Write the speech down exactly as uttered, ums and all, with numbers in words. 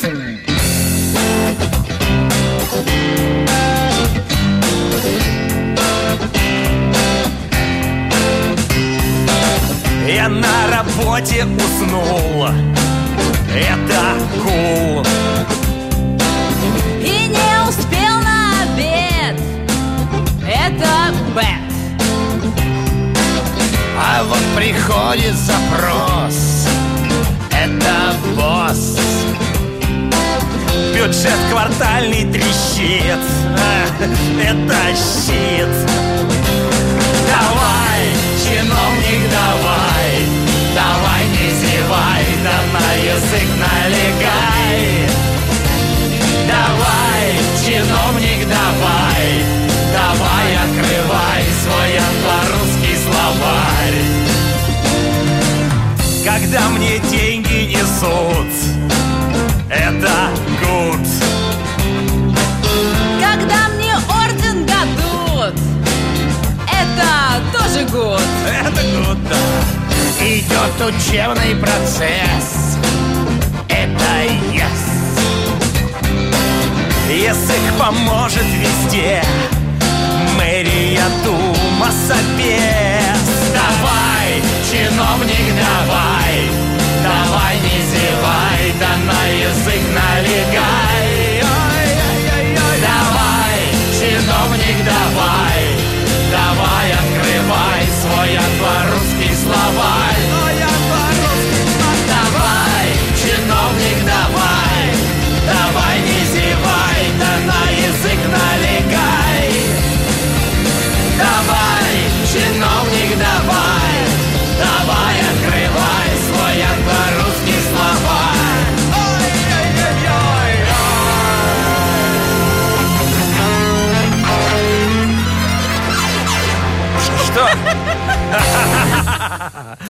Я на работе уснул. Это кул. И не успел на обед. Это бэд. А вот приходит запрос. Это босс. Бюджет квартальный трещит. Это щит. Давай, чиновник, давай. Давай, не зевай, да на язык налегай. Давай, чиновник, давай. Давай, открывай свой англо-русский словарь. Когда мне деньги несут, это good. Когда мне орден дадут, это тоже good. Это good, да. Идет учебный процесс. Это yes. Язык поможет везде. Мэрия, дума, собес. Давай, чиновник, давай. Давай, не зевай, да на язык налегай. Ой-ой-ой-ой. Давай, чиновник, давай. Давай, открывай свой англо-русский словарь. Давай, чиновник, давай. Давай, не зевай, да на язык налегай. Давай, чиновник, давай. Давай, открывай свой англо-русский словарь. Ой-ой-ой-ой. Что?